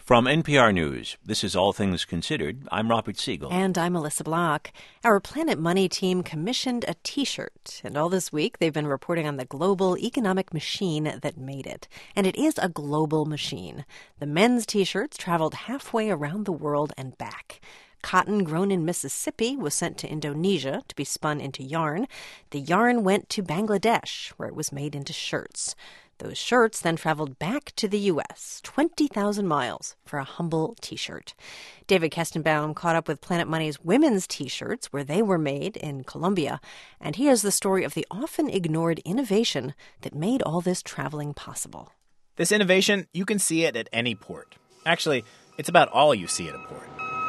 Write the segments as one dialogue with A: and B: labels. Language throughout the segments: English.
A: From NPR News, this is All Things Considered. I'm Robert Siegel.
B: And I'm Melissa Block. Our Planet Money team commissioned a T-shirt. And all this week, they've been reporting on the global economic machine that made it. And it is a global machine. The men's T-shirts traveled halfway around the world and back. Cotton grown in Mississippi was sent to Indonesia to be spun into yarn. The yarn went to Bangladesh, where it was made into shirts. Those shirts then traveled back to the U.S., 20,000 miles, for a humble T-shirt. David Kestenbaum caught up with Planet Money's women's T-shirts, where they were made in Colombia, and he has the story of the often ignored innovation that made all this traveling possible.
C: This innovation, you can see it at any port. Actually, it's about all you see at a port.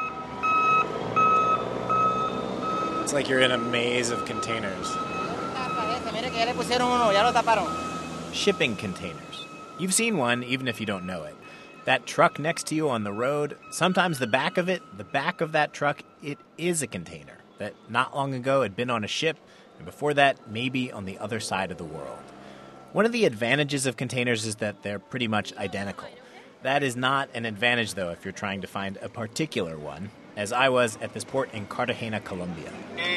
C: It's like you're in a maze of containers. Shipping containers. You've seen one, even if you don't know it. That truck next to you on the road, sometimes the back of that truck, it is a container that not long ago had been on a ship, and before that, maybe on the other side of the world. One of the advantages of containers is that they're pretty much identical. That is not an advantage, though, if you're trying to find a particular one, as I was at this port in Cartagena, Colombia.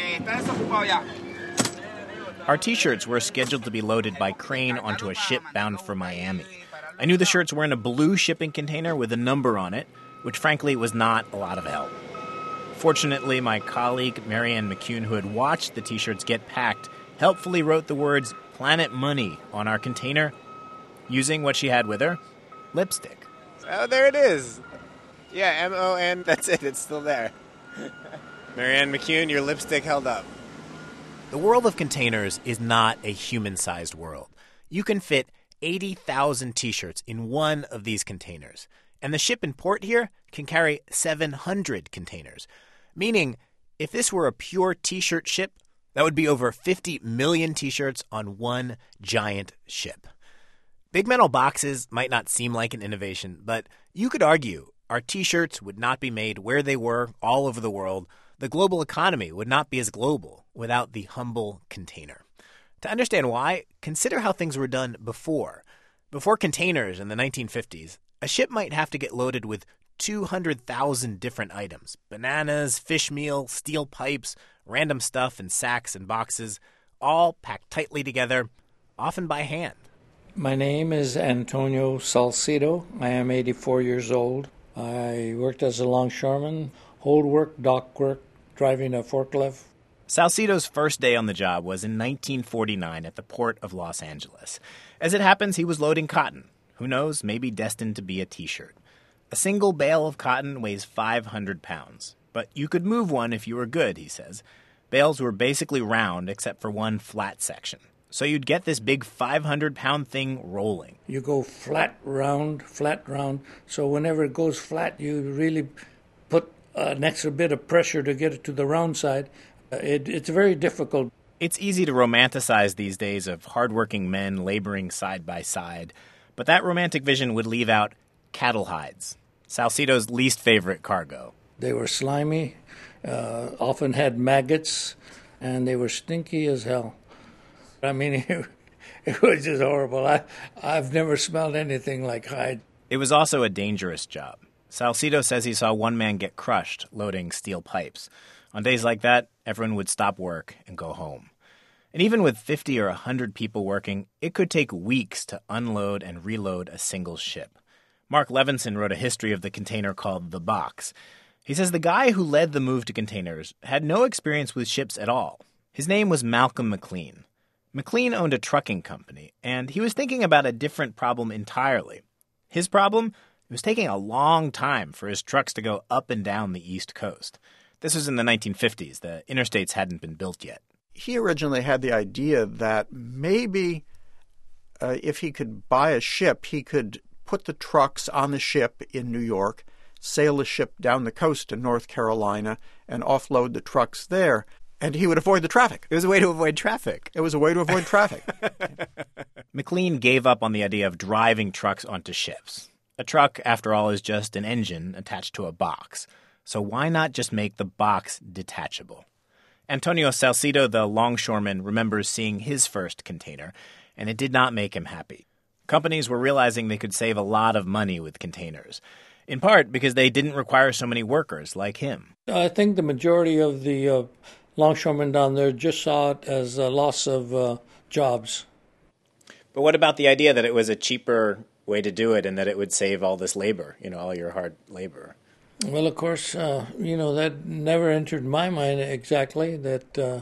C: Our T-shirts were scheduled to be loaded by crane onto a ship bound for Miami. I knew the shirts were in a blue shipping container with a number on it, which frankly was not a lot of help. Fortunately, my colleague Marianne McCune, who had watched the T-shirts get packed, helpfully wrote the words Planet Money on our container using what she had with her, lipstick.
D: Oh, there it is. Yeah, M-O-N, that's it, it's still there. Marianne McCune, your lipstick held up.
C: The world of containers is not a human-sized world. You can fit 80,000 T-shirts in one of these containers. And the ship and port here can carry 700 containers. Meaning, if this were a pure T-shirt ship, that would be over 50 million T-shirts on one giant ship. Big metal boxes might not seem like an innovation, but you could argue our T-shirts would not be made where they were all over the world. The global economy would not be as global without the humble container. To understand why, consider how things were done before. Before containers in the 1950s, a ship might have to get loaded with 200,000 different items. Bananas, fish meal, steel pipes, random stuff in sacks and boxes, all packed tightly together, often by hand.
E: My name is Antonio Salcido. I am 84 years old. I worked as a longshoreman, hold work, dock work, driving a forklift.
C: Salcido's first day on the job was in 1949 at the port of Los Angeles. As it happens, he was loading cotton. Who knows, maybe destined to be a T-shirt. A single bale of cotton weighs 500 pounds. But you could move one if you were good, he says. Bales were basically round except for one flat section. So you'd get this big 500-pound thing rolling.
E: You go flat, round. So whenever it goes flat, you really put an extra bit of pressure to get it to the round side. It's very difficult.
C: It's easy to romanticize these days of hardworking men laboring side by side. But that romantic vision would leave out cattle hides, Salcido's least favorite cargo.
E: They were slimy, often had maggots, and they were stinky as hell. I mean, it was just horrible. I've never smelled anything like hide.
C: It was also a dangerous job. Salcido says he saw one man get crushed loading steel pipes. On days like that, everyone would stop work and go home. And even with 50 or 100 people working, it could take weeks to unload and reload a single ship. Mark Levinson wrote a history of the container called The Box. He says the guy who led the move to containers had no experience with ships at all. His name was Malcolm McLean. McLean owned a trucking company, and he was thinking about a different problem entirely. His problem? It was taking a long time for his trucks to go up and down the East Coast. This was in the 1950s. The interstates hadn't been built yet.
F: He originally had the idea that maybe if he could buy a ship, he could put the trucks on the ship in New York, sail the ship down the coast to North Carolina, and offload the trucks there. And he would avoid the traffic.
C: It was a way to avoid traffic.
F: It was a way to avoid traffic.
C: McLean gave up on the idea of driving trucks onto ships. A truck, after all, is just an engine attached to a box. So why not just make the box detachable? Antonio Salcido, the longshoreman, remembers seeing his first container, and it did not make him happy. Companies were realizing they could save a lot of money with containers. in part because they didn't require so many workers like him.
E: I think the majority of the longshoremen down there just saw it as a loss of jobs.
C: But what about the idea that it was a cheaper way to do it and that it would save all this labor, all your hard labor?
E: Well, of course, that never entered my mind exactly, that,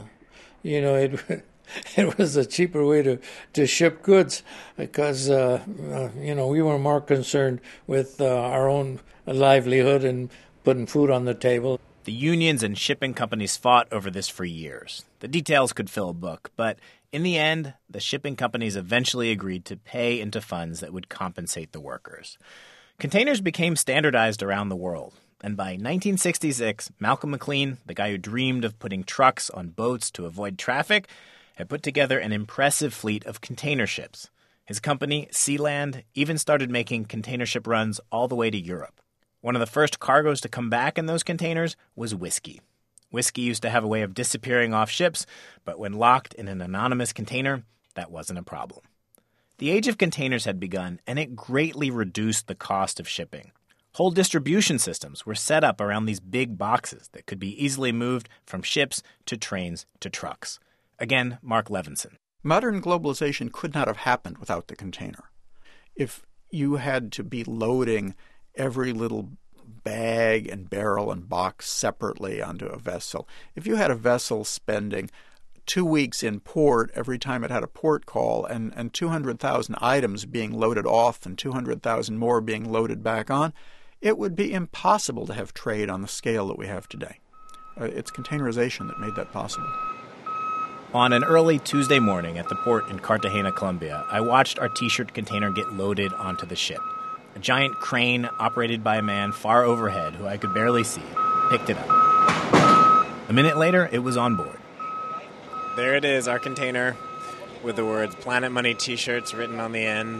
E: it was a cheaper way to ship goods because, we were more concerned with our own livelihood and putting food on the table.
C: The unions and shipping companies fought over this for years. The details could fill a book, but in the end, the shipping companies eventually agreed to pay into funds that would compensate the workers. Containers became standardized around the world, and by 1966, Malcolm McLean, the guy who dreamed of putting trucks on boats to avoid traffic, had put together an impressive fleet of container ships. His company, Sealand, even started making container ship runs all the way to Europe. One of the first cargoes to come back in those containers was whiskey. Whiskey used to have a way of disappearing off ships, but when locked in an anonymous container, that wasn't a problem. The age of containers had begun, and it greatly reduced the cost of shipping. Whole distribution systems were set up around these big boxes that could be easily moved from ships to trains to trucks. Again, Mark Levinson.
F: Modern globalization could not have happened without the container. If you had to be loading every little bag and barrel and box separately onto a vessel, if you had a vessel spending 2 weeks in port every time it had a port call and 200,000 items being loaded off and 200,000 more being loaded back on, it would be impossible to have trade on the scale that we have today. It's containerization that made that possible.
C: On an early Tuesday morning at the port in Cartagena, Colombia, I watched our T-shirt container get loaded onto the ship. A giant crane operated by a man far overhead, who I could barely see, picked it up. A minute later, it was on board.
D: There it is, our container, with the words Planet Money T-shirts written on the end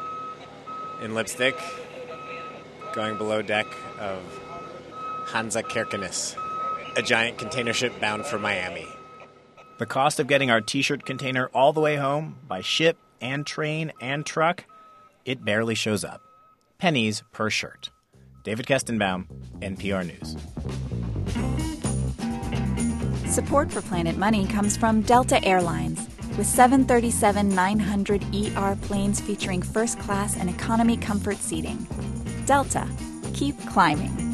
D: in lipstick, going below deck of Hansa Kirkenes, a giant container ship bound for Miami.
C: The cost of getting our T-shirt container all the way home by ship and train and truck, it barely shows up. Pennies per shirt. David Kestenbaum, NPR News.
G: Support for Planet Money comes from Delta Airlines, with 737-900ER planes featuring first class and economy comfort seating. Delta, keep climbing.